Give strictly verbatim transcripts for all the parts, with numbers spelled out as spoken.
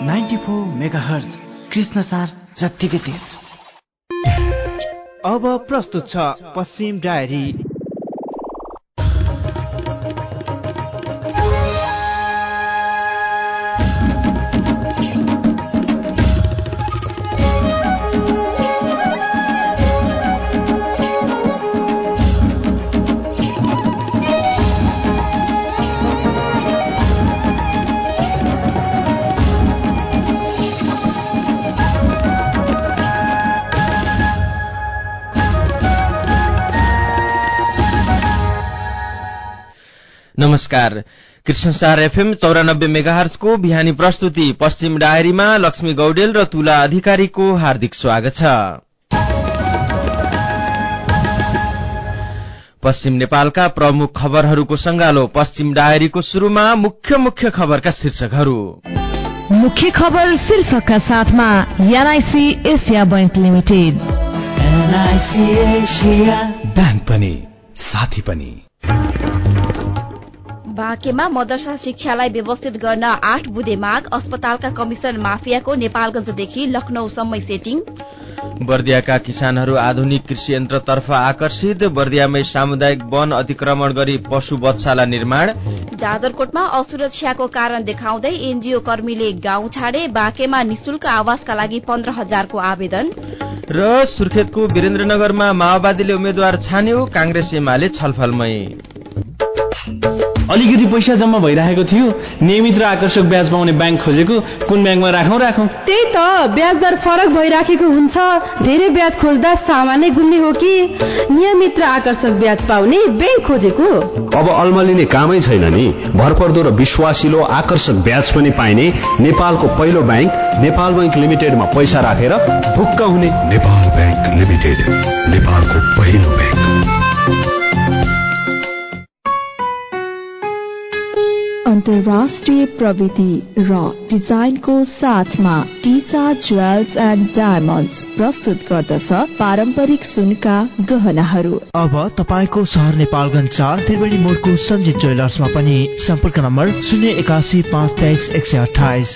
Ninety four megahertz Krishnasar जत्तिकै तेज। अब प्रस्तुत छ पश्चिम डायरी। नमस्कार। कृष्णसार एफएम चौरानब्बे मेगाहर्जको बिहानी प्रस्तुति पश्चिम डायरीमा लक्ष्मी गौडेल र तुला अधिकारीको हार्दिक स्वागत छ। पश्चिम नेपालका प्रमुख खबरहरूको संगालो। पश्चिम डायरीको शुरूमा मुख्य मुख्य खबरका शीर्षकहरू। मुख्य खबर शीर्षकका साथमा NIC Asia bank limited. NIC Asia bank पनि साथी पनि। बाँकेमा मदरसा शिक्षालाई व्यवस्थित गर्न आठ बुँदे माग। अस्पतालका कमिसन माफियाको नेपालगञ्जदेखि लखनऊसम्मै सेटिङ। बर्दियाका किसानहरू आधुनिक कृषि यन्त्रतर्फ आकर्षित। बर्दियामै सामुदायिक वन अतिक्रमण गरी पशु वधशाला निर्माण। जाजरकोटमा असुरक्षाको कारण देखाउँदै एनजीओ कर्मीले गाउँ छाडे। बाँकेमा निशुल्क आवासका लागि पन्ध्र हजारको आवेदन। र सुर्खेतको वीरेन्द्रनगरमा माओवादीले उम्मेद्वार छान्यो। कांग्रेस एमाले छलफलमै। अलिकति पैसा जम्मा भइरहेको थियो, नियमित र आकर्षक ब्याज पाउने ब्याङ्क खोजेको। कुन ब्याङ्कमा राखौं राखौं त्यही त, ब्याज दर फरक भइराखेको हुन्छ। धेरै ब्याज खोज्दा सामान्य गुल्ने हो कि नियमित र आकर्षक ब्याज पाउने ब्याङ्क खोजेको? अब अल्मलिने कामै छैन नि। भरपर्दो र विश्वासिलो आकर्षक ब्याज पनि पाइने नेपालको पहिलो ब्याङ्क नेपाल बैंक लिमिटेडमा पैसा राखेर ढुक्क हुने। नेपाल बैंक लिमिटेड, नेपालको पहिलो ब्याङ्क। अन्तर्राष्ट्रिय प्रविधि र डिजाइनको साथमा टिसा ज्वेल्स एन्ड डायमन्ड्स प्रस्तुत गर्दछ पारम्परिक सुनका गहनाहरू। अब तपाईको शहर नेपालगञ्ज चार त्रिवेणी मोडको सञ्जित ज्वेलर्समा पनि। सम्पर्क नम्बर शून्य एकासी पाँच तेइस एक सय अठाइस।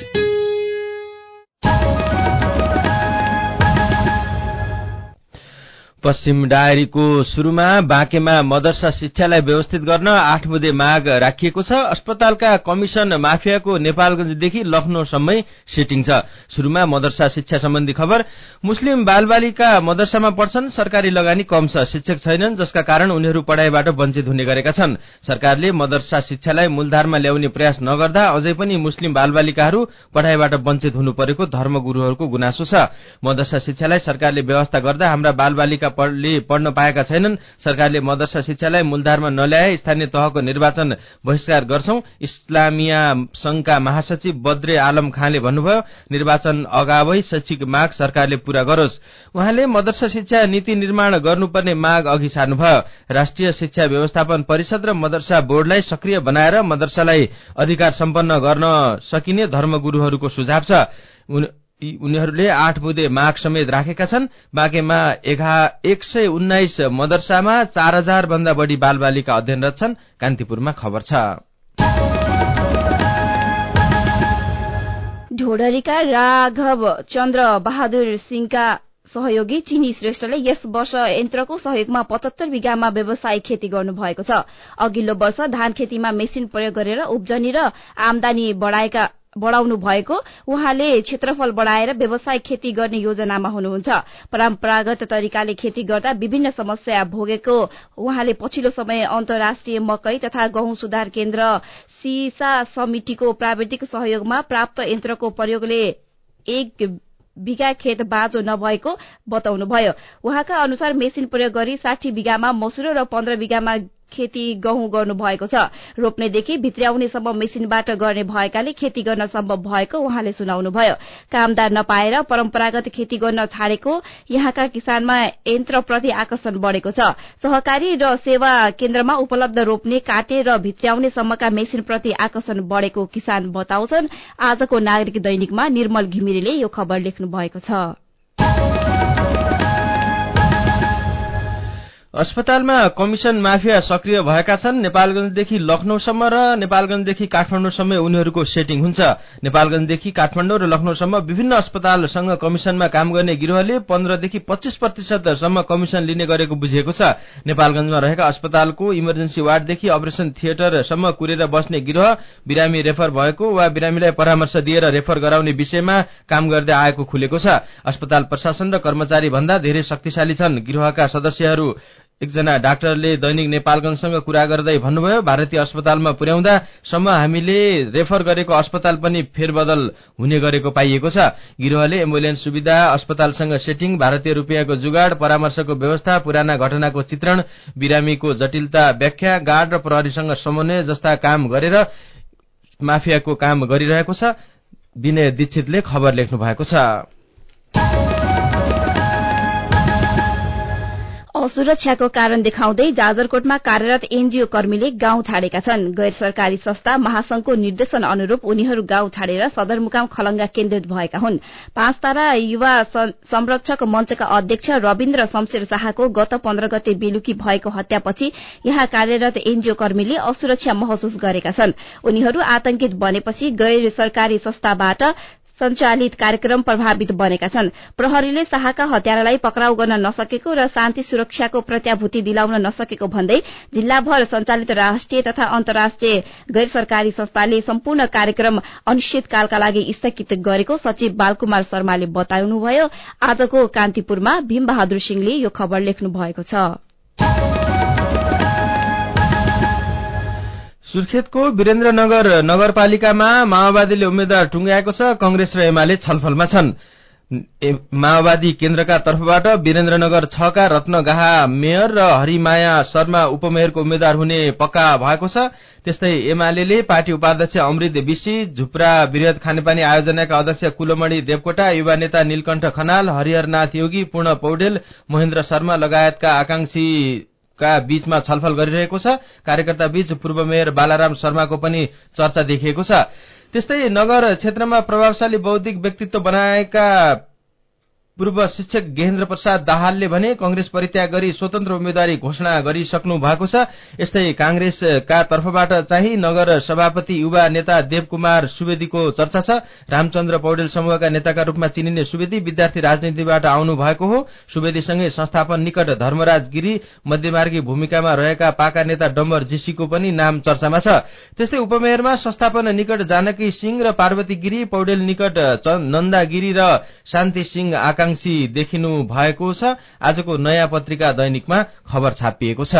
पश्चिम डायरीको शुरूमा बाँकेमा मदरसा शिक्षालाई व्यवस्थित गर्न आठ बुँदे माग राखिएको छ। अस्पतालका कमिसन माफियाको नेपालगञ्जदेखि लखनऊसम्मै सेटिङ छ। शुरूमा मदरसा शिक्षा सम्बन्धी खबर। मुस्लिम बालबालिका मदरसामा पढ्छन्, सरकारी लगानी कम छ, शिक्षक छैनन्, जसका कारण उनीहरू पढाइबाट वञ्चित हुने गरेका छन्। सरकारले मदरसा शिक्षालाई मूलधारमा ल्याउने प्रयास नगर्दा अझै पनि मुस्लिम बालबालिकाहरू पढाइबाट वञ्चित हुनु परेको धर्मगुरूहरूको गुनासो छ। मदरसा शिक्षालाई सरकारले व्यवस्था गर्दा हाम्रा बालबालिका पढ्न पाएका छैनन्। सरकारले मदरसा शिक्षालाई मूलधारमा नल्याए स्थानीय तहको निर्वाचन बहिष्कार गर्छौं। इस्लामिया संघका महासचिव बद्रे आलम खानले भन्नुभयो, निर्वाचन अगावै शैक्षिक माग सरकारले पूरा गरोस्। उहाँले मदरसा शिक्षा नीति निर्माण गर्नुपर्ने माग अघि सार्नुभयो। राष्ट्रिय शिक्षा व्यवस्थापन परिषद र मदरसा बोर्डलाई सक्रिय बनाएर मदरसालाई अधिकार सम्पन्न गर्न सकिने धर्मगुरूहरूको सुझाव छ। उनीहरूले आठ बुँदे माग समेत राखेका छन्। बाँकेमा एक सय उन्नाइस मदरसामा चार हजार भन्दा बढ़ी बालबालिका अध्ययनरत छन्। कान्तिपुरमा खबर छ। ढोडरीका राघव चन्द्र बहादुर सिंहका सहयोगी चिनी श्रेष्ठले यस वर्ष यन्त्रको सहयोगमा पचहत्तर बिघामा व्यावसायिक खेती गर्नुभएको छ। अघिल्लो वर्ष धान खेतीमा मेसिन प्रयोग गरेर उब्जनी र आमदानी बढाएका बढ़ाउनु भएको उहाँले क्षेत्रफल बढ़ाएर व्यावसायिक खेती गर्ने योजनामा हुनुहुन्छ। परम्परागत तरिकाले खेती गर्दा विभिन्न समस्या भोगेको उहाँले पछिल्लो समय अन्तर्राष्ट्रिय मकै तथा गहुँ सुधार केन्द्र सीसा समितिको प्राविधिक सहयोगमा प्राप्त यन्त्रको प्रयोगले एक बिघा खेत बाँझो नभएको बताउनुभयो। उहाँका अनुसार मेसिन प्रयोग गरी साठी बिघामा मसुरो र पन्ध्र बिघामा खेती गहुँ गर्नु भएको छ। रोप्नेदेखि भित्र्याउनेसम्म मेसिनबाट गर्ने भएकाले खेती गर्न सम्भव भएको उहाँले सुनाउनुभयो। कामदार नपाएर परम्परागत खेती गर्न छाडेको यहाँका किसानमा यन्त्रप्रति आकर्षण बढ़ेको छ। सहकारी र सेवा केन्द्रमा उपलब्ध रोप्ने, काट्ने र भित्र्याउनेसम्मका मेसिनप्रति आकर्षण बढ़ेको किसान बताउँछन्। आजको नागरिक दैनिकमा निर्मल घिमिरेले यो खबर लेख्नु भएको छ। अस्पतालमा कमिसन माफिया सक्रिय भएका छन्। नेपालगञ्जदेखि लखनऊसम्म र नेपालगञ्जदेखि काठमाडौँसम्म उनीहरूको सेटिङ हुन्छ। नेपालगञ्जदेखि काठमाडौँ र लखनऊसम्म विभिन्न अस्पतालसँग कमिसनमा काम गर्ने गिरोहले पन्ध्रदेखि पच्चीस प्रतिशतसम्म कमिसन लिने गरेको बुझिएको छ। नेपालगञ्जमा रहेका अस्पतालको इमर्जेन्सी वार्डदेखि अपरेसन थिएटरसम्म कुरेर बस्ने गिरोह बिरामी रेफर भएको वा बिरामीलाई परामर्श दिएर रेफर गराउने विषयमा काम गर्दै आएको खुलेको छ। अस्पताल प्रशासन र कर्मचारी भन्दा धेरै शक्तिशाली छन्। गिरोहका सदस्यहरू एकजना डाक्टरले दैनिक नेपालगञ्जसँग कुरा गर्दै भन्नुभयो, भारतीय अस्पतालमा पुर्याउँदा सम्म हामीले रेफर गरेको अस्पताल पनि फेरबदल हुने गरेको पाइएको छ। गिरोहले एम्बुलेन्स सुविधा, अस्पतालसँग सेटिङ, भारतीय रुपियाँको जुगाड, परामर्शको व्यवस्था, पुराना घटनाको चित्रण, बिरामीको जटिलता व्याख्या, गार्ड र प्रहरीसँग समन्वय जस्ता काम गरेर माफियाको काम गरिरहेको छ। विनय दीक्षितले खबर लेख्नु भएको छ। असुरक्षाको कारण देखाउँदै जाजरकोटमा कार्यरत एनजीओ कर्मीले गाउँ छाडेका छन्। गैर सरकारी संस्था महासंघको निर्देशन अनुरूप उनीहरू गाउँ छाडेर सदरमुकाम खलंगा केन्द्रित भएका हुन्। पाँच तारा युवा संरक्षक मञ्चका अध्यक्ष रविन्द्र शमशेर शाहको गत पन्ध्र गते बेलुकी भएको हत्यापछि यहाँ कार्यरत एनजीओ कर्मीले असुरक्षा महसुस गरेका छन्। उनीहरू आतंकित बनेपछि गैर सरकारी संस्थाबाट सञ्चालित कार्यक्रम प्रभावित बनेका छन्। प्रहरीले शाहका हत्यारालाई पक्राउ गर्न नसकेको र शान्ति सुरक्षाको प्रत्याभूति दिलाउन नसकेको भन्दै जिल्लाभर सञ्चालित राष्ट्रिय तथा अन्तर्राष्ट्रिय गैर सरकारी संस्थाले सम्पूर्ण कार्यक्रम अनिश्चितकालका लागि स्थगित गरेको सचिव बालकुमार शर्माले बताउनुभयो। आजको कान्तिपुरमा भीमबहादुर सिंहले यो खबर लेख्नु भएको छ। सुर्खेतको वीरेन्द्रनगर नगरपालिकामा माओवादीले उम्मेद्वार टुंग्याएको छ। कंग्रेस र एमाले छलफलमा छन्। माओवादी केन्द्रका तर्फबाट वीरेन्द्रनगर छ का रत्नगाहा मेयर र हरिमाया शर्मा उपमेयरको उम्मेद्वार हुने पक्का भएको छ। त्यस्तै एमाले पार्टी उपाध्यक्ष अमृत विशी, झुप्रा वृहत खानेपानी आयोजनाका अध्यक्ष कुलमणि देवकोटा, युवा नेता नीलकण्ठ खनाल, हरिहरनाथ योगी, पूर्ण पौडेल, महेन्द्र शर्मा लगायतका आकांक्षी का बीचमा छलफल गरिरहेको छ। कार्यकर्ता बीच पूर्व मेयर बालाराम शर्माको पनि चर्चा देखिएको छ। त्यस्तै नगर क्षेत्रमा प्रभावशाली बौद्धिक व्यक्तित्व बनाएका पूर्व शिक्षक गेहेन्द्र प्रसाद दाहालले भने कंग्रेस परित्याग गरी स्वतन्त्र उम्मेदवारी घोषणा गरिसक्नु भएको छ। यस्तै कांग्रेसका तर्फबाट चाहिँ नगर सभापति युवा नेता देवकुमार सुवेदीको चर्चा छ। रामचन्द्र पौडेल समूहका नेताका रूपमा चिनिने सुवेदी विद्यार्थी राजनीतिबाट आउनु भएको हो। सुवेदीसँगै संस्थापन निकट धर्मराज गिरी, मध्यमार्गी भूमिकामा रहेका पाका नेता डम्बर जीसीको पनि नाम चर्चामा छ। त्यस्तै उपमेयरमा संस्थापन निकट जानकी सिंह र पार्वती गिरी, पौडेल निकट नन्दा गिरी र शान्ति सिंह आकांक्षी देखिनु भएको छ। आजको नयाँ पत्रिका दैनिकमा खबर छापिएको छ।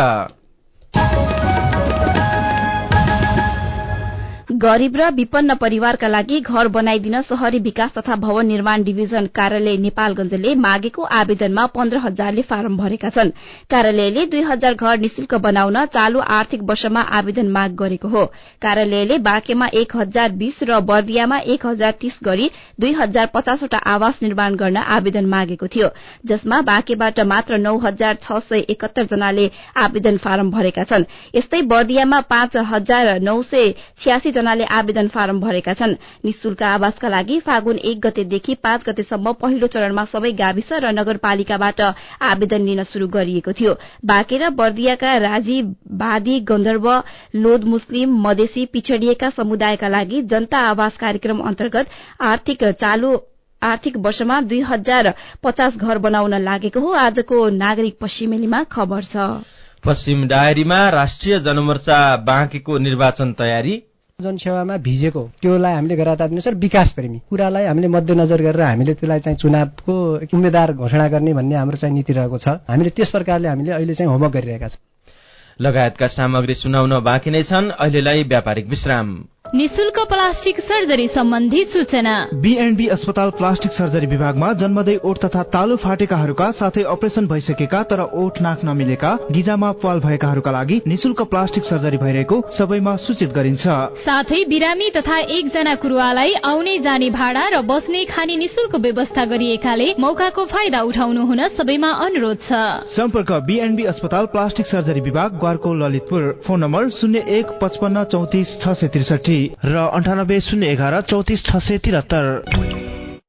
गरीब र विपन्न परिवारका लागि घर बनाइदिन शहरी विकास तथा भवन निर्माण डिभिजन कार्यालय नेपालगञ्जले मागेको आवेदनमा पन्ध्र हजारले फारम भरेका छन्। कार्यालयले दुई हजार घर निशुल्क बनाउन चालू आर्थिक वर्षमा आवेदन माग गरेको हो। कार्यालयले बाँकेमा एक हजार बीस र बर्दियामा एक हजार तीस गरी दुई हजार पचासवटा आवास निर्माण गर्न आवेदन मागेको थियो, जसमा बाँकेबाट मात्र नौ हजार छ सय एकहत्तर जनाले आवेदन फारम भरेका छन्। यस्तै बर्दियामा पाँच हजार नौ सय छ्यासी जनाले आवेदन फारम भरेका छन्। निशुल्क आवासका लागि फागुन एक गतेदेखि पाँच गतेसम्म पहिलो चरणमा सबै गाविस र नगरपालिकाबाट आवेदन लिन शुरू गरिएको थियो। बाँके र बर्दियाका राजीवादी, गन्धर्व, लोध मुस्लिम, मधेसी, पिछडिएका समुदायका लागि जनता आवास कार्यक्रम अन्तर्गत आर्थिक चालू आर्थिक वर्षमा दुई हजार पचास घर बनाउन लागेको हो। आजको नागरिक पश्चिमेलीमा खबर छ। पश्चिम डायरीमा राष्ट्रिय जनमोर्चा बाँकेको निर्वाचन तयारी, जनसेवामा भिजेको त्योलाई हामीले गरातानुसार विकास प्रेमी कुरालाई हामीले मध्यनजर गरेर हामीले त्यसलाई चाहिँ चुनावको उम्मेद्वार घोषणा गर्ने भन्ने हाम्रो चाहिँ नीति रहेको छ। हामीले त्यस प्रकारले हामीले अहिले चाहिँ होमवर्क गरिरहेका छौं। लगायतका सामग्री सुनाउन बाँकी नै छन्। अहिलेलाई व्यापारिक विश्राम। निशुल्क प्लास्टिक सर्जरी सम्बन्धी सूचना। बीएनबी अस्पताल प्लास्टिक सर्जरी विभागमा जन्मदै ओठ तथा तालु फाटेकाहरूका साथै अपरेसन भइसकेका तर ओठ नाक नमिलेका, गिजामा प्वाल भएकाहरूका लागि निशुल्क प्लास्टिक सर्जरी भइरहेको सबैमा सूचित गरिन्छ। साथै बिरामी तथा एकजना कुरुवालाई आउने जाने भाडा र बस्ने खाने निशुल्क व्यवस्था गरिएकाले मौकाको फाइदा उठाउनु हुन सबैमा अनुरोध छ। सम्पर्क बीएनबी अस्पताल प्लास्टिक सर्जरी विभाग, ग्वारको ललितपुर। फोन नम्बर शून्य एक पचपन्न चौतिस छ सय त्रिसठी र अन्ठानब्बे शून्य एघार चौतिस छ सय त्रिहत्तर।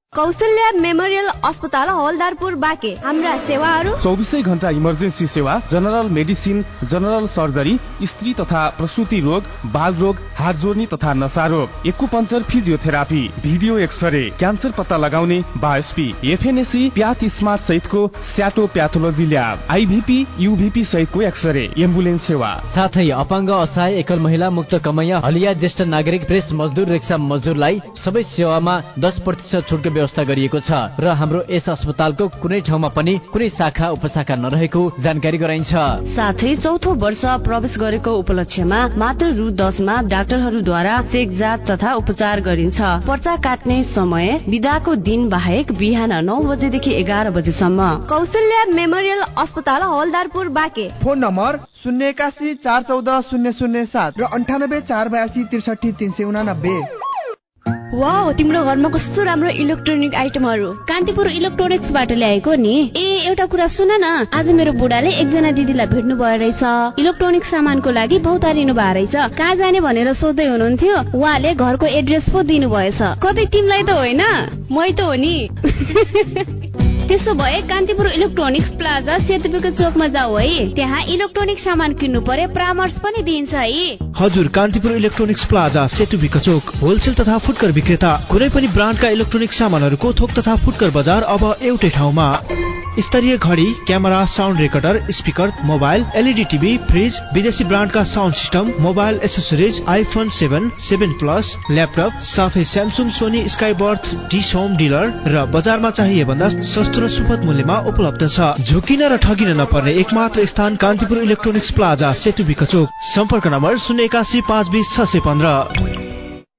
कौशल्या मेमोरियल अस्पताल हवलदारपुर बाँके। हाम्रा सेवाहरू चौबिसै घण्टा इमर्जेन्सी सेवा, जनरल मेडिसिन, जनरल सर्जरी, स्त्री तथा प्रसूति रोग, बाल रोग, हात जोड्ने तथा नशा रोग, acupuncture, physiotherapy, video x-ray, cancer पत्ता लगाउने, बायोस्पी, एफएनएसी, प्याथ स्मार्ट सहितको स्याटो प्याथोलोजी ल्याब, आइभीपी, युभीपी सहितको एक्सरे, एम्बुलेन्स सेवा, साथै अपाङ्ग, असहाय, एकल महिला, मुक्त कमैया, हलिया, ज्येष्ठ नागरिक, प्रेस मजदुर, रिक्सा मजदुरलाई सबै सेवामा दस प्रतिशत छुटको व्यवस्था गरिएको छ र हाम्रो यस अस्पतालको कुनै ठाउँमा पनि कुनै शाखा उपशाखा नरहेको जानकारी गराइन्छ। साथै चौथो वर्ष प्रवेश गरेको उपलक्ष्यमा मात्र रु दसमा डाक्टरहरूद्वारा चेक जाँच तथा उपचार गरिन्छ। पर्चा काट्ने समय बिदाको दिन बाहेक बिहान नौ बजेदेखि एघार बजेसम्म। कौशल्या मेमोरियल अस्पताल हवलदारपुर बाँके। फोन नम्बर शून्य एकासी चार चौध शून्य शून्य सात र अन्ठानब्बे चार बयासी त्रिसठी तीन सय उनानब्बे। वाउ, तिम्रो घरमा कस्तो राम्रो इलेक्ट्रोनिक आइटमहरू। कान्तिपुर इलेक्ट्रोनिक्सबाट ल्याएको नि। ए एउटा कुरा सुन न, आज मेरो बुढाले एकजना दिदीलाई भेट्नु भयो रहेछ। इलेक्ट्रोनिक सामानको लागि भौतारिनु भयो रहेछ। कहाँ जाने भनेर सोध्दै हुनुहुन्थ्यो, उहाँले घरको एड्रेस पो दिनु भएछ। कतै तिमीलाई त होइन? मै त हो नि। त्यसो भए कान्तिपुर इलेक्ट्रोनिक्स प्लाजा सेतुपीको चोकमा जाऊ है। त्यहाँ इलेक्ट्रोनिक सामान किन्नु परे परामर्श पनि दिन्छ है। हजुर, कान्तिपुर इलेक्ट्रोनिक्स प्लाजा सेतुपीको चोक होलसेल तथा फुटकर विक्रेता। कुनै पनि ब्रान्डका इलेक्ट्रोनिक सामानहरूको थोक तथा फुटकर बजार अब एउटै ठाउँमा। स्तरीय घडी, camera, sound recorder, speaker, mobile, LED TV, fridge, विदेशी ब्रान्डका sound system, mobile accessories, iPhone seven, seven plus, laptop, साथै Samsung, Sony, Skyworth, dish home dealer र बजारमा चाहिए भन्दा सस्तो र सुपथ मूल्यमा उपलब्ध छ। झुकिन र ठगिन नपर्ने एकमात्र स्थान कान्तिपुर इलेक्ट्रोनिक्स प्लाजा सेतुपीको चोक। सम्पर्क नम्बर शून्य एकासी पाँच बिस छ सय पन्ध्र।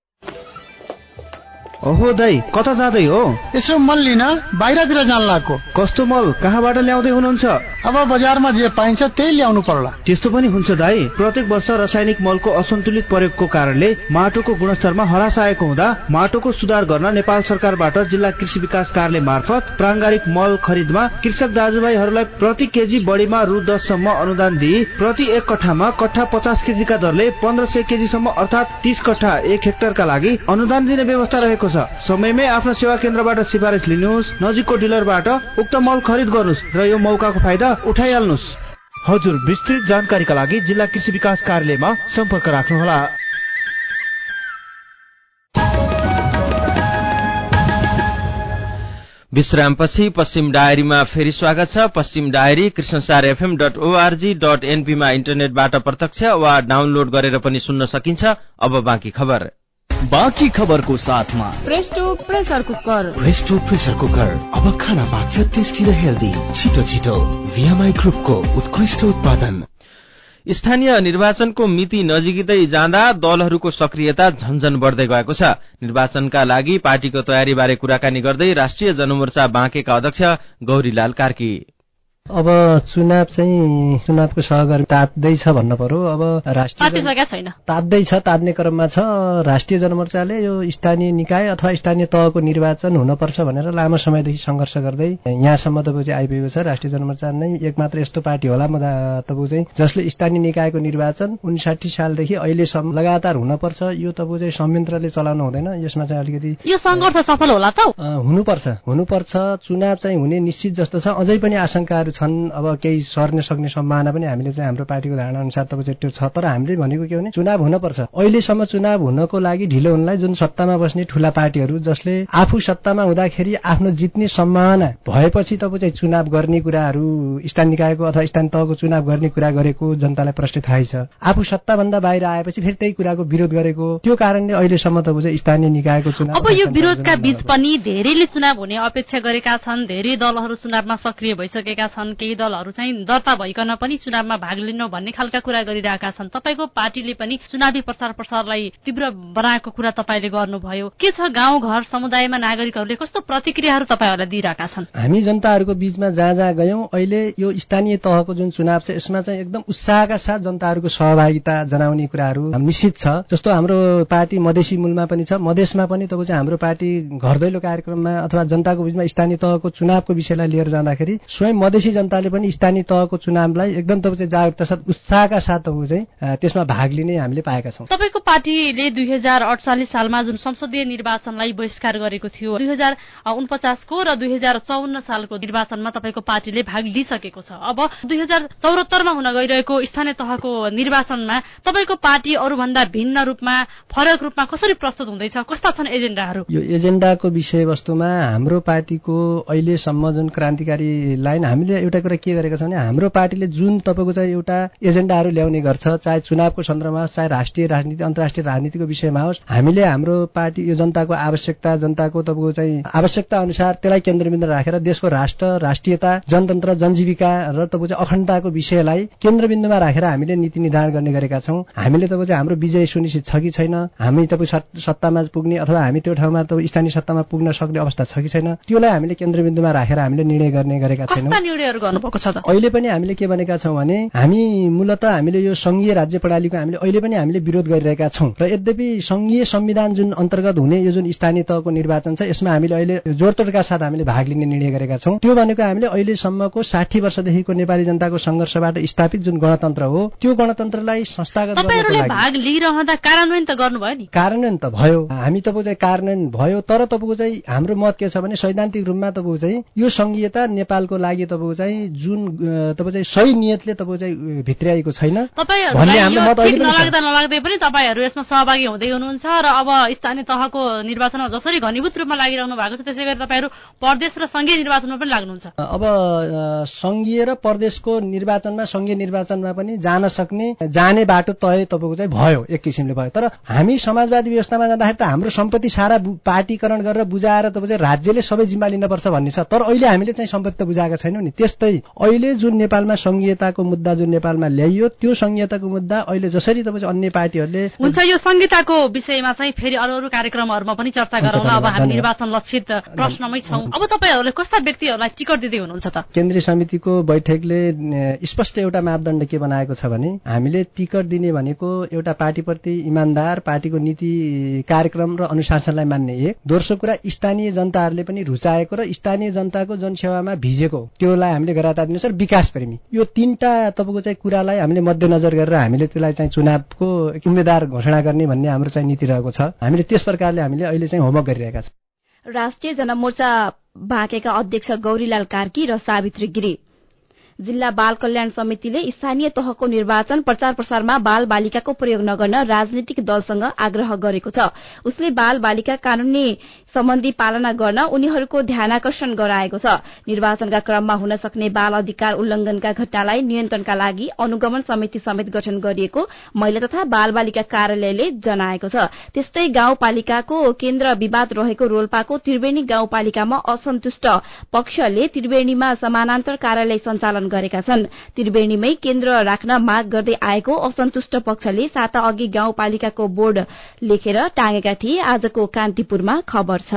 ओहो दाई, कता जाँदै हो? यसो मल लिन बाहिरतिर जान लाग्यो। कस्तो मल, कहाँबाट ल्याउँदै हुनुहुन्छ? अब बजारमा जे पाइन्छ त्यही ल्याउनु पर्ला। त्यस्तो पनि हुन्छ दाई। प्रत्येक वर्ष रासायनिक मलको असन्तुलित प्रयोगको कारणले माटोको गुणस्तरमा हरास आएको हुँदा माटोको सुधार गर्न नेपाल सरकारबाट जिल्ला कृषि विकास कार्यालय मार्फत प्राङ्गारिक मल खरिदमा कृषक दाजुभाइहरूलाई प्रति केजी बढीमा रु दससम्म अनुदान दिई प्रति एक कट्ठामा कट्ठा पचास केजीका दरले पन्ध्र सय केजीसम्म अर्थात् तीस कट्ठा एक हेक्टरका लागि अनुदान दिने व्यवस्था रहेको छ। समयमै आफ्नो सेवा केन्द्रबाट सिफारिस लिनुहोस्, नजिकको डिलरबाट उक्त मल खरिद गर्नुहोस् र यो मौकाको फाइदा उठाइहाल्नुहोस्। हजुर, विस्तृत जानकारीका लागि जिल्ला कृषि विकास कार्यालयमा सम्पर्क राख्नुहोला। विश्रामपछि पश्चिम डायरीमा फेरि स्वागत छ। Paschim diary Krishnasar FM dot ORG dot एनपीमा इन्टरनेटबाट प्रत्यक्ष वा डाउनलोड गरेर पनि सुन्न सकिन्छ। अब बाँकी खबर। बाँकी खबरको साथमा Presto pressure cooker. Presto pressure cooker अब खाना पाक्छ टेस्टी र हेल्दी। छिटो छिटो भिएमआई ग्रुपको उत्कृष्ट उत्पादन। स्थानीय निर्वाचनको मिति नजिकै जाँदा दलहरूको सक्रियता झन्झन बढ्दै गएको छ। निर्वाचनका लागि पार्टीको तयारीबारे कुराकानी गर्दै राष्ट्रिय जनमोर्चा बाँकेका अध्यक्ष गौरीलाल कार्की अब चुनाव चाहिँ चुनावको सहभागी तात्दैछ भन्न पर्यो। अब राष्ट्रिय छैन तात्दैछ, तात्ने क्रममा छ। राष्ट्रिय जनमोर्चाले यो स्थानीय निकाय अथवा स्थानीय तहको निर्वाचन हुनपर्छ भनेर लामो समयदेखि सङ्घर्ष गर्दै यहाँसम्म तपाईँ चाहिँ आइपुगेको छ। राष्ट्रिय जनमोर्चा नै एकमात्र यस्तो पार्टी होला म तपाईँ चाहिँ जसले स्थानीय निकायको निर्वाचन उन्साठी सालदेखि अहिलेसम्म लगातार हुनपर्छ। यो तपाईँ चाहिँ संयन्त्रले चलाउनु हुँदैन। यसमा चाहिँ अलिकति यो सङ्घर्ष सफल होला त? हुनुपर्छ हुनुपर्छ चुनाव चाहिँ हुने निश्चित जस्तो छ। अझै पनि आशंकाहरू छन्। अब केही सर्न सक्ने सम्भावना पनि हामीले चाहिँ हाम्रो पार्टीको धारणा अनुसार तपाईँ त्यो छ। तर हामीले भनेको के भने चुनाव हुनपर्छ। अहिलेसम्म चुनाव हुनको लागि ढिलो हुनलाई जुन सत्तामा बस्ने ठूला पार्टीहरू जसले आफू सत्तामा हुँदाखेरि आफ्नो जित्ने सम्भावना भएपछि तपाईँ चाहिँ चुनाव गर्ने कुराहरू स्थानीय निकायको अथवा स्थानीय तहको चुनाव गर्ने कुरा गरेको जनतालाई प्रष्ट थाहै छ। आफू सत्ताभन्दा बाहिर आएपछि फेरि त्यही कुराको विरोध गरेको, त्यो कारणले अहिलेसम्म तपाईँ चाहिँ स्थानीय निकायको चुनाव। अब यो विरोधका बीच पनि धेरैले चुनाव हुने अपेक्षा गरेका छन्। धेरै दलहरू चुनावमा सक्रिय भइसकेका छन्। केही दलहरू चाहिँ दर्ता भइकन पनि चुनावमा भाग लिनु भन्ने खालका कुरा गरिरहेका छन्। तपाईँको पार्टीले पनि चुनावी प्रचार प्रसारलाई तीव्र बनाएको कुरा तपाईँले गर्नुभयो। के छ गाउँ घर समुदायमा नागरिकहरूले कस्तो प्रतिक्रियाहरू तपाईँहरूलाई दिइरहेका छन्? हामी जनताहरूको बीचमा जहाँ जहाँ गयौं अहिले यो स्थानीय तहको जुन चुनाव छ यसमा चाहिँ एकदम उत्साहका साथ जनताहरूको सहभागिता जनाउने कुराहरू निश्चित छ। जस्तो हाम्रो पार्टी मधेसी मूलमा पनि छ। मधेसमा पनि तपाईँ चाहिँ हाम्रो पार्टी घर दैलो कार्यक्रममा अथवा जनताको बीचमा स्थानीय तहको चुनावको विषयलाई लिएर जाँदाखेरि स्वयं मधेसी देशी जनताले पनि स्थानीय तहको चुनावलाई एकदम तपाईँ चाहिँ जागरुकता साथ उत्साहका साथ तपाईँ चाहिँ त्यसमा भाग लिने हामीले पाएका छौँ। तपाईँको पार्टीले दुई हजार अडचालिस सालमा जुन संसदीय निर्वाचनलाई बहिष्कार गरेको थियो, दुई हजार उनपचासको र दुई हजार चौन्न सालको निर्वाचनमा तपाईँको पार्टीले भाग लिइसकेको छ। अब दुई हजार चौहत्तरमा हुन गइरहेको स्थानीय तहको निर्वाचनमा तपाईँको पार्टी अरूभन्दा भिन्न रूपमा फरक रूपमा कसरी प्रस्तुत हुँदैछ? कस्ता छन् एजेन्डाहरू? यो एजेन्डाको विषयवस्तुमा हाम्रो पार्टीको अहिलेसम्म जुन क्रान्तिकारी लाइन हामीले एउटा कुरा के गरेका छौँ भने हाम्रो पार्टीले जुन तपाईँको चाहिँ एउटा एजेन्डाहरू ल्याउने गर्छ, चाहे चुनावको सन्दर्भमा होस्, चाहे राष्ट्रिय राजनीति अन्तर्राष्ट्रिय राजनीतिको विषयमा होस्, हामीले हाम्रो पार्टी यो जनताको आवश्यकता जनताको तपाईँको चाहिँ आवश्यकता अनुसार त्यसलाई केन्द्रबिन्दु राखेर देशको राष्ट्र राष्ट्रियता जनतन्त्र जनजीविका र तपाईँको चाहिँ अखण्डताको विषयलाई केन्द्रबिन्दुमा राखेर हामीले नीति निर्धारण गर्ने गरेका छौँ। हामीले तपाईँको चाहिँ हाम्रो विजय सुनिश्चित छ कि छैन, हामी तपाईँ सत्तामा पुग्ने अथवा हामी त्यो ठाउँमा तपाईँ स्थानीय सत्तामा पुग्न सक्ने अवस्था छ कि छैन, त्योलाई हामीले केन्द्रबिन्दुमा राखेर हामीले निर्णय गर्ने गरेका छैनौँ। कस्ता निर्णयहरू गर्नुभएको छ त? अहिले पनि हामीले के भनेका छौँ भने हामी मूलत हामीले यो संघीय राज्य प्रणालीको हामीले अहिले पनि हामीले विरोध गरिरहेका छौँ र यद्यपि संघीय संविधान जुन अन्तर्गत हुने यो जुन स्थानीय तहको निर्वाचन छ यसमा हामीले अहिले जोडतोडका साथ हामीले भाग लिने निर्णय गरेका छौँ। त्यो भनेको हामीले अहिलेसम्मको साठी वर्षदेखिको नेपाली जनताको संघर्षबाट स्थापित जुन गणतन्त्र हो त्यो गणतन्त्रलाई संस्थागत गर्नको लागि भाग लिइरहँदा कार्यान्वयन त गर्नुभयो नि? कार्यान्वयन त भयो, हामी तपाईँको चाहिँ कार्यान्वयन भयो, तर तपाईँको चाहिँ हाम्रो मत के छ भने सैद्धान्तिक रूपमा तपाईँको चाहिँ यो संघीयता नेपालको लागि तपाईँको चाहिँ जुन तपाईँ चाहिँ सही नियतले तपाईँको चाहिँ भित्र्याएको छैन। नलाग्दा नलाग्दै पनि तपाईँहरू यसमा सहभागी हुँदै हुनुहुन्छ र अब स्थानीय तहको निर्वाचनमा जसरी घनीभूत रूपमा लागिरहनु भएको छ त्यसै गरी तपाईँहरू प्रदेश र संघीय निर्वाचनमा पनि लाग्नुहुन्छ। अब संघीय र प्रदेशको निर्वाचनमा संघीय निर्वाचनमा पनि जान सक्ने जाने बाटो तय तपाईँको चाहिँ भयो, एक किसिमले भयो। तर हामी समाजवादी व्यवस्थामा जाँदाखेरि त हाम्रो सम्पत्ति सारा पार्टीकरण गरेर बुझाएर तपाईँ चाहिँ राज्यले सबै जिम्मा लिनुपर्छ भन्ने छ, तर अहिले हामीले चाहिँ सम्पत्ति त बुझाएका छैनौँ नि। त्यस्तै अहिले जुन नेपालमा संघीयताको मुद्दा जुन नेपालमा ल्याइयो त्यो संघीयताको मुद्दा अहिले जसरी तपाईँ अन्य पार्टीहरूले हुन्छ यो संहिताको विषयमा चाहिँ फेरि अरू अरू कार्यक्रमहरूमा पनि चर्चा गरौँला। अब हामी निर्वाचन लक्षित प्रश्नमै छौँ। अब तपाईँहरूले कस्ता व्यक्तिहरूलाई टिकट दिँदै हुनुहुन्छ त? केन्द्रीय समितिको बैठकले स्पष्ट एउटा मापदण्ड के बनाएको छ भने हामीले टिकट दिने भनेको एउटा पार्टीप्रति इमान्दार, पार्टीको नीति कार्यक्रम र अनुशासनलाई मान्ने एक, दोस्रो कुरा स्थानीय जनताहरूले पनि रुचाएको र स्थानीय जनताको जनसेवामा भिजेको त्योलाई हामीले गराता दिनुसार विकास प्रेमी, यो तीनटा तपाईँको चाहिँ कुरालाई हामीले मध्यनजर गरेर हामीले त्यसलाई चाहिँ चुनावको उम्मेद्वार घोषणा गर्ने भन्ने हाम्रो चाहिँ नीति रहेको छ। हामीले त्यस प्रकारले हामीले अहिले चाहिँ होमवर्क गरिरहेका छौँ। राष्ट्रिय जनमोर्चा बाँकेका अध्यक्ष गौरीलाल कार्की र सावित्री गिरी जिल्ला बाल कल्याण समितिले स्थानीय तहको निर्वाचन प्रचार प्रसारमा बाल बालिकाको प्रयोग नगर्न राजनीतिक दलसँग आग्रह गरेको छ। उसले बाल बालिका कानूनी सम्बन्धी पालना गर्न उनीहरूको ध्यानाकर्षण गराएको छ। निर्वाचनका क्रममा हुन सक्ने बाल अधिकार उल्लंघनका घटनालाई नियन्त्रणका लागि अनुगमन समिति समेत गठन गरिएको महिला तथा बाल बालिका कार्यालयले जनाएको छ। त्यस्तै गाउँपालिकाको केन्द्र विवाद रहेको रोल्पाको त्रिवेणी गाउँपालिकामा असन्तुष्ट पक्षले त्रिवेणीमा समानान्तर कार्यालय सञ्चालन गरेका छन्। त्रिवेणीमै केन्द्र राख्न माग गर्दै आएको असन्तुष्ट पक्षले साता अघि गाउँपालिकाको बोर्ड लेखेर टाँगेका थिए। आजको कान्तिपुरमा खबर छ।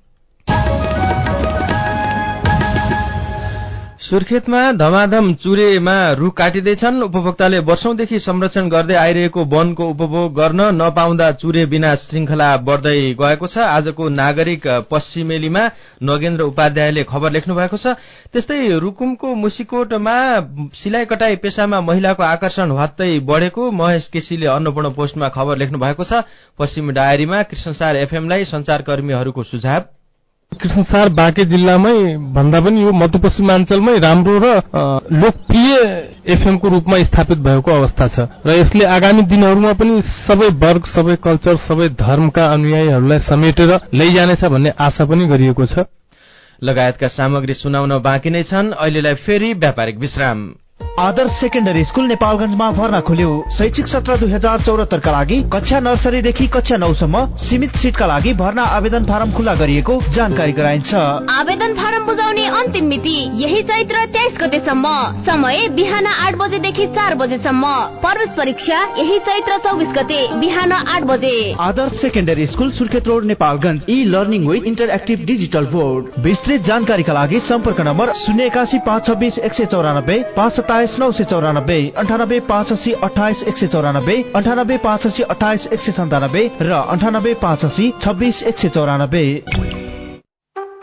सुर्खेतमा धमाधम चुरेमा रूख काटिँदैछन्। उपभोक्ताले वर्षौंदेखि संरक्षण गर्दै आइरहेको वनको उपभोग गर्न नपाउँदा चुरे विनाश श्रृंखला बढ्दै गएको छ। आजको नागरिक पश्चिमेलीमा नगेन्द्र उपाध्यायले खबर लेख्नु भएको छ। त्यस्तै रुकुमको मुसिकोटमा सिलाइ कटाई पेशामा महिलाको आकर्षण हत्तै बढेको महेश केसीले अन्नपूर्ण पोस्टमा खबर लेख्नु भएको छ। पश्चिम डायरीमा कृष्णसार एफएमलाई संचारकर्मीहरूको सुझाव। कृष्णसार बाँके जिल्लामै भन्दा पनि यो मध्यपश्चिमाञ्चलमै राम्रो र लोकप्रिय एफएमको रूपमा स्थापित भएको अवस्था छ र यसले आगामी दिनहरूमा पनि सबै वर्ग, सबै कल्चर, सबै धर्मका अनुयायीहरूलाई समेटेर लैजानेछ भन्ने आशा पनि गरिएको छ। लगायतका सामग्री सुनाउन बाँकी नै छन्। अहिलेलाई फेरि व्यापारिक विश्राम। आदर्श सेकेन्डरी स्कूल नेपालगञ्जमा भर्ना खुल्यो। शैक्षिक सत्र दुई हजार चौरात्तरका लागि कक्षा नर्सरीदेखि कक्षा नौसम्म सीमित सीटका लागि भर्ना आवेदन फारम खुला गरिएको जानकारी गराइन्छ। आवेदन फारम बुझाउने अन्तिम मिति यही चैत्र तेइस गतेसम्म। समय बिहान आठ बजेदेखि चार बजेसम्म। प्रवेश परीक्षा यही चैत्र चौबिस गते बिहान आठ बजे। Adarsh secondary school Surkhet road Nepalgunj. E learning with interactive digital board. विस्तृत जानकारीका लागि सम्पर्क नम्बर शून्य एकासी पाँच छब्बिस एक सय चौरानब्बे पाँच सत्ताइस नौ सय चौरानब्बे अन्ठानब्बे पाँच असी अठाइस एक सय चौरानब्बे अन्ठानब्बे पाँच असी अठाइस एक सय सन्तानब्बे र अन्ठानब्बे पाँच असी छब्बिस एक सय चौरानब्बे।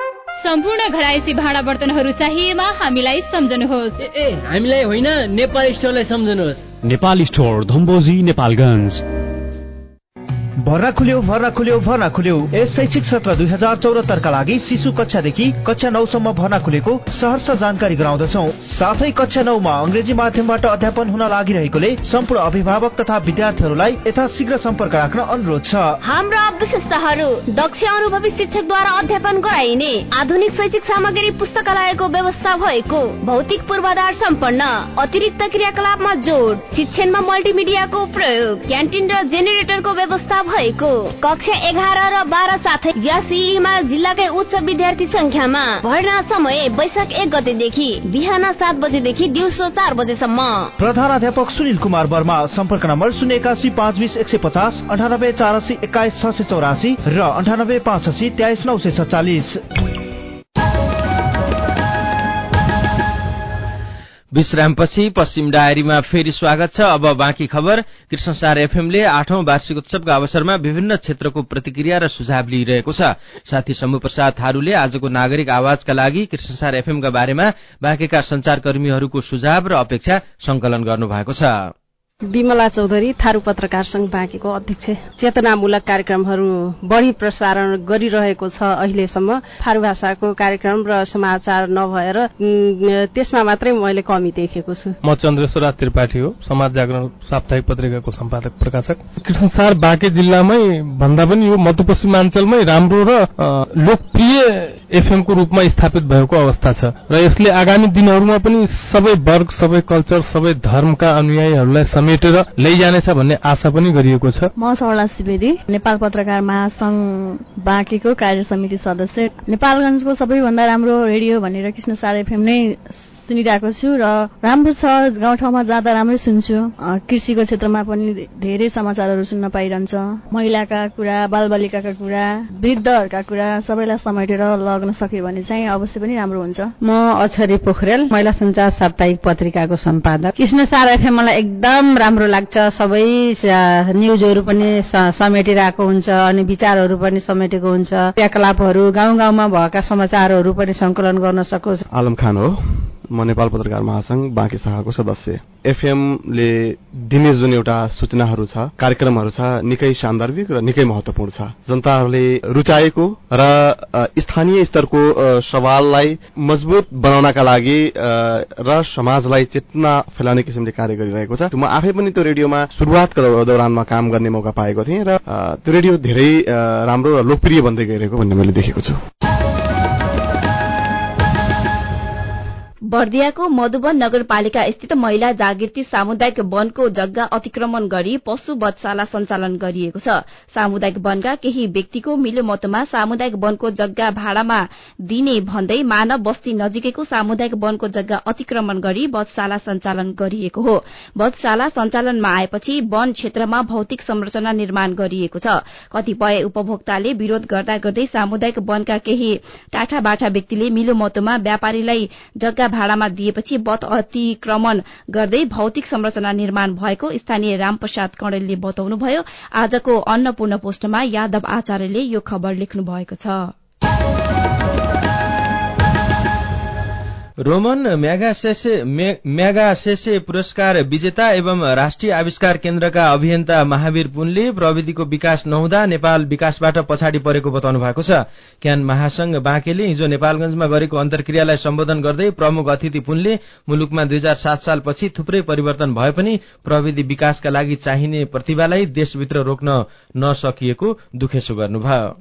सम्पूर्ण घरायसी भाँडा बर्तनहरू चाहिएमा हामीलाई सम्झनुहोस्। ए हामीलाई होइन, नेपाल स्टोरलाई सम्झनुहोस्। नेपाल स्टोर, धम्बोजी, नेपालगञ्ज। भर्ना खुल्यो भर्ना खुल्यो भर्ना खुल्यो। यस शैक्षिक सत्र दुई हजार चौरात्तरका लागि शिशु कक्षादेखि कक्षा नौसम्म भर्ना खुलेको सहर्ष जानकारी गराउँदछौ। साथै कक्षा नौमा अंग्रेजी माध्यमबाट अध्यापन हुन लागिरहेकोले सम्पूर्ण अभिभावक तथा विद्यार्थीहरूलाई यथाशीघ्र सम्पर्क राख्न अनुरोध छ। हाम्रा विशेषताहरू: दक्ष अनुभवी शिक्षकद्वारा अध्यापन गराइने, आधुनिक शैक्षिक सामग्री पुस्तकालयको व्यवस्था भएको, भौतिक पूर्वाधार सम्पन्न, अतिरिक्त क्रियाकलापमा जोड, शिक्षणमा मल्टिमिडियाको प्रयोग, क्यान्टिन र जेनेरेटरको व्यवस्था भएको, कक्षा एघार र बाह्र साथै यासीमा जिल्लाकै उच्च विद्यार्थी संख्यामा। भर्ना समय वैशाख एक गतेदेखि बिहान सात बजेदेखि दिउँसो चार बजेसम्म। प्रधानाध्यापक सुनिल कुमार वर्मा। सम्पर्क नम्बर शून्य एकासी पाँच बीस एक सय पचास, अन्ठानब्बे चार असी एक्काइस छ सय चौरासी र अन्ठानब्बे पाँच असी तेइस नौ सय सत्तालिस। विश्रामपछि पश्चिम डायरीमा फेरि स्वागत छ। अब बाँकी खबर। कृष्णसार एफएमले आठौं वार्षिक उत्सवका अवसरमा विभिन्न क्षेत्रको प्रतिक्रिया र सुझाव लिइरहेको छ। साथी शम्भु प्रसाद थारूले आजको नागरिक आवाजका लागि कृष्णसार एफएमका बारेमा बाँकेका संचारकर्मीहरूको सुझाव र अपेक्षा संकलन गर्नुभएको छ। विमला चौधरी, थारू पत्रकार संघ बाँकेको अध्यक्ष। चेतनामूलक कार्यक्रमहरू बढी प्रसारण गरिरहेको छ अहिलेसम्म। थारू भाषाको कार्यक्रम र समाचार नभएर त्यसमा मात्रै मैले कमी देखेको छु। म चन्द्रेश्वर त्रिपाठी हो, समाज जागरण साप्ताहिक पत्रिकाको सम्पादक प्रकाशक। कृष्णसार बाँके जिल्लामै भन्दा पनि यो मध्यपश्चिमाञ्चलमै राम्रो र लोकप्रिय एफएम को रूपमा स्थापित भएको अवस्था छ र यसले आगामी दिनहरूमा पनि सबै वर्ग, सबै कल्चर, सबै धर्मका अनुयायीहरूलाई समेटेर लैजानेछ भन्ने आशा पनि गरिएको छ। म सरला सुवेदी, नेपाल पत्रकार महासंघ बाँकेको कार्य समिति सदस्य। नेपालगञ्जको सबैभन्दा राम्रो रेडियो भनेर कृष्णसार एफएम नै सुनिरहेको छु र राम्रो छ। गाउँठाउँमा जाँदा राम्रै सुन्छु। कृषिको क्षेत्रमा पनि धेरै समाचारहरू सुन्न पाइरहन्छ। महिलाका कुरा, बालबालिकाका कुरा, वृद्धहरूका कुरा सबैलाई समेटेर लग्न सक्यो भने चाहिँ अवश्य पनि राम्रो हुन्छ। म अक्षरी पोखरेल, महिला सञ्चार साप्ताहिक पत्रिकाको सम्पादक। कृष्णसार एफएम मलाई एकदम राम्रो लाग्छ। सबै न्युजहरू पनि समेटिरहेको हुन्छ अनि विचारहरू पनि समेटेको हुन्छ। क्रियाकलापहरू, गाउँ गाउँमा भएका समाचारहरू पनि संकलन गर्न सकोस्। आलम खान हो, म नेपाल पत्रकार महासंघ बाँके शाखाको सदस्य। एफएमले दिने जुन एउटा सूचनाहरू छ, कार्यक्रमहरू छ, निकै सान्दर्भिक र निकै महत्वपूर्ण छ। जनताहरूले रुचाएको र स्थानीय स्तरको सवाललाई मजबुत बनाउनका लागि र समाजलाई चेतना फैलाउने किसिमले कार्य गरिरहेको छ। म आफै पनि त्यो रेडियोमा सुरुवातको दौरानमा काम गर्ने मौका पाएको थिएँ र त्यो रेडियो धेरै राम्रो र लोकप्रिय बन्दै गइरहेको भन्ने मैले देखेको छु। बर्दियाको मधुवन नगरपालिका स्थित महिला जागृति सामुदायिक वनको जग्गा अतिक्रमण गरी पशु वधशाला सञ्चालन गरिएको छ। सामुदायिक वनका केही व्यक्तिको मिलोमतोमा सामुदायिक वनको जग्गा भाडामा दिने भन्दै मानव बस्ती नजिकैको सामुदायिक वनको जग्गा अतिक्रमण गरी वधशाला सञ्चालन गरिएको हो। वधशाला सञ्चालनमा आएपछि वन क्षेत्रमा भौतिक संरचना निर्माण गरिएको छ। कतिपय उपभोक्ताले विरोध गर्दा गर्दै सामुदायिक वनका केही टाठाबाठा व्यक्तिले मिलोमतोमा व्यापारीलाई जग्गा भाडामा दिएपछि वध अतिक्रमण गर्दै भौतिक संरचना निर्माण भएको स्थानीय रामप्रसाद कणेलले बताउनुभयो। आजको अन्नपूर्ण पोस्टमा यादव आचार्यले यो खबर लेख्नु भएको छ। रोमन म्यागासेसे म्यागासेसे पुरस्कार विजेता एवं राष्ट्रिय आविष्कार केन्द्रका अभियन्ता महावीर पुनले प्रविधिको विकास नहुँदा नेपाल विकासबाट पछाडि परेको बताउनु भएको छ। क्यान महासंघ बाँकेले हिजो नेपालगञ्जमा गरेको अन्तर्क्रियालाई सम्बोधन गर्दै प्रमुख अतिथि पुनले मुलुकमा दुई हजार सात सालपछि थुप्रै परिवर्तन भए पनि प्रविधि विकासका लागि चाहिने प्रतिभालाई देशभित्र रोक्न नसकिएको दुखेसो गर्नुभयो।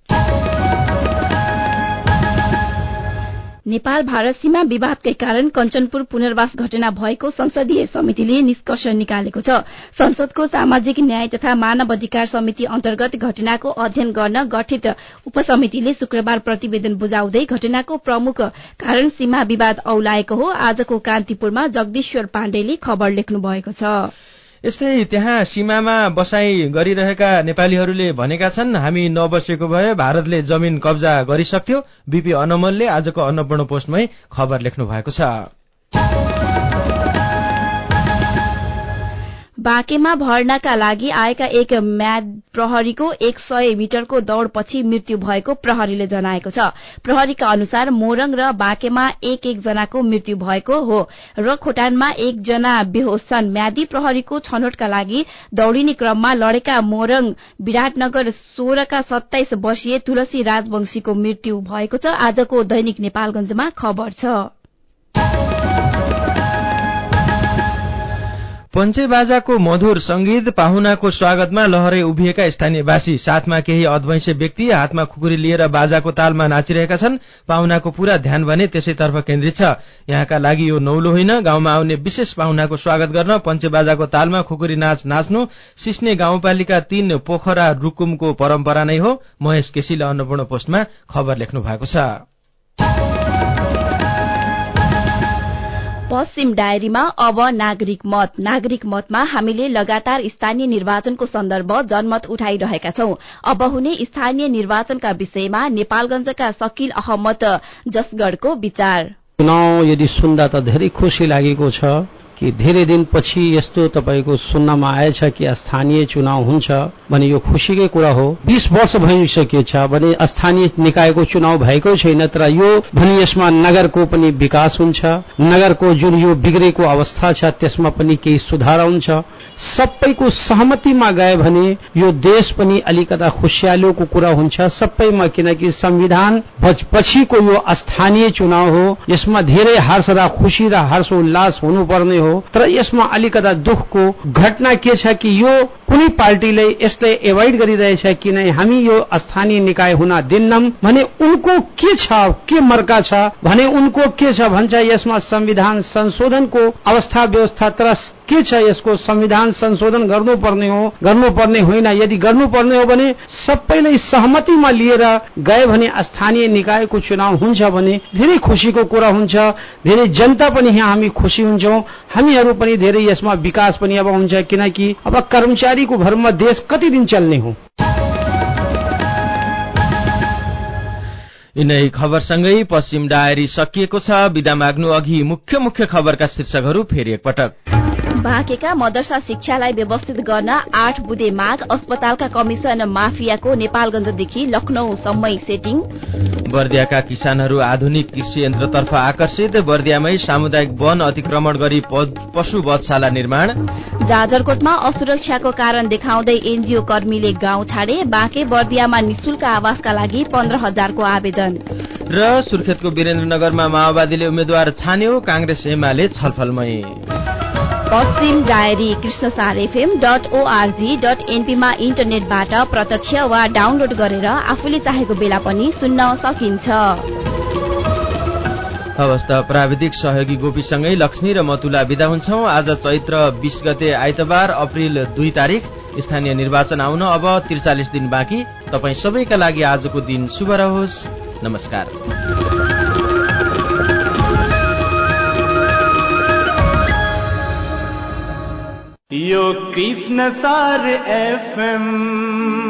नेपाल भारत सीमा विवादकै कारण कञ्चनपुर पुनर्वास घटना भएको संसदीय समितिले निष्कर्ष निकालेको छ। संसदको सामाजिक न्याय तथा मानव अधिकार समिति अन्तर्गत घटनाको अध्ययन गर्न गठित उपसमितिले शुक्रबार प्रतिवेदन बुझाउँदै घटनाको प्रमुख कारण सीमा विवाद औलाएको हो। आजको कान्तिपुरमा जगदीश्वर पाण्डेले खबर लेख्नु भएको छ। यस्तै त्यहाँ सीमामा बसाई गरिरहेका नेपालीहरूले भनेका छन्, हामी नबसेको भए भारतले जमिन कब्जा गरिसक्थ्यो। बीपी अनमलले आजको अन्नपूर्ण पोस्टमै खबर लेख्नु भएको छ। बाँकेमा भर्नाका लागि आएका एक म्याद प्रहरीको एक सय मिटरको दौड़पछि मृत्यु भएको प्रहरीले जनाएको छ। प्रहरीका अनुसार मोरङ र बाँकेमा एक एक जनाको मृत्यु भएको हो र खोटानमा एक जना बेहोस छन्। म्यादी प्रहरीको छनौटका लागि दौड़िने क्रममा लडेका मोरङ विराटनगर सोह्रका सत्ताइस वर्षीय तुलसी राजवंशीको मृत्यु भएको छ। आजको दैनिक नेपालगञ्जमा खबर छ। पञ्चे बाजाको मधुर संगीत, पाहुनाको स्वागतमा लहरै उभिएका स्थानीयवासी, साथमा केही अध्वैंसे व्यक्ति हातमा खुकुरी लिएर बाजाको तालमा नाचिरहेका छन्। पाहुनाको पूरा ध्यान भने त्यसैतर्फ केन्द्रित छ। यहाँका लागि यो नौलो होइन। गाउँमा आउने विशेष पाहुनाको स्वागत गर्न पञ्चे बाजाको तालमा खुकुरी नाच नाच्नु सिस्ने गाउँपालिका तीन पोखरा रुकुमको परम्परा नै हो। महेश केसीले अन्नपूर्ण पोस्टमा खबर लेख्नु भएको छ। पश्चिम डायरीमा अब नागरिक मत। नागरिक मतमा हामीले लगातार स्थानीय निर्वाचनको सन्दर्भ जनमत उठाइरहेका छौं। अब हुने स्थानीय निर्वाचनका विषयमा नेपालगञ्जका शकील अहमद जसगढको विचार। चुनाव यदि सुन्दा त धेरै खुशी लागेको छ कि धेरै दिनपछि यस्तो तपाईको सुन्नमा आएछ कि स्थानीय चुनाव हुन्छ भने यो खुशीकै कुरा हो। बीस वर्ष भइसकेछ भने स्थानीय निकायको चुनाव भएको छैन, तर यो भने यसमा नगरको पनि विकास हुन्छ, नगरको जुन यो बिग्रेको अवस्था छ त्यसमा पनि केही सुधार हुन्छ। सबैको सहमतिमा गए भने यो देश पनि अलिकता खुशियालोको कुरा हुन्छ सबैमा, किनकि संविधान पछिको यो स्थानीय चुनाव हो। यसमा धेरै हर्ष र खुशी र हर्ष उल्लास हुनुपर्ने हो, तर यसमा अलिकता दुःखको घटना के छ कि यो कुनै पार्टीले यसलाई एभोइड गरिरहेछ कि नै हामी यो स्थानीय निकाय हुन दिन्नम भने उनको के छ, के मर्का छ भने उनको के छ भन्छ यसमा संविधान संशोधनको अवस्था व्यवस्था, तर के छ यसको संविधान संशोधन गर्नुपर्ने हो गर्नुपर्ने होइन। यदि गर्नुपर्ने हो भने सबैलाई सहमतिमा लिएर गए भने स्थानीय निकायको चुनाव हुन्छ भने धेरै खुशीको कुरा हुन्छ। धेरै जनता पनि यहाँ हामी खुशी हुन्छौं, हामीहरू पनि धेरै यसमा विकास पनि अब हुन्छ, किनकि अब कर्मचारीको भरमा देश कति दिन चल्ने हो। यिनै खबरसँगै पश्चिम डायरी सकिएको छ। बिदा माग्नु अघि मुख्य मुख्य खबरका शीर्षकहरू फेरि एकपटक। बाँकेका मदरसा शिक्षालाई व्यवस्थित गर्न आठ बुँदे माग। अस्पतालका कमिसन माफियाको नेपालगञ्जदेखि लखनऊसम्मै सेटिङ। बर्दियाका किसानहरू आधुनिक कृषि यन्त्रतर्फ आकर्षित। बर्दियामै सामुदायिक वन अतिक्रमण गरी पशु वधशाला निर्माण। जाजरकोटमा असुरक्षाको कारण देखाउँदै एनजीओ कर्मीले गाउँ छाडे। बाँके बर्दियामा निशुल्क आवासका लागि पन्ध्र हजारको आवेदन। र सुर्खेतको वीरेन्द्रनगरमा माओवादीले उम्मेद्वार छान्यो। कांग्रेस एमाले छलफलमै। Paschim diary Krishnasar FM dot ORG dot एनपीमा इन्टरनेटबाट प्रत्यक्ष वा डाउनलोड गरेर आफूले चाहेको बेला पनि सुन्न सकिन्छ। अवस्था प्राविधिक सहयोगी गोपीसँगै लक्ष्मी र मतुला विदा हुन्छौं। आज चैत्र बीस गते आइतबार अप्रिल दुई तारिक। स्थानीय निर्वाचन आउन अब त्रिचालिस दिन बाँकी। तपाईँ सबैका लागि आजको दिन शुभ रहोस्। नमस्कार। यो कृष्णसार एफएम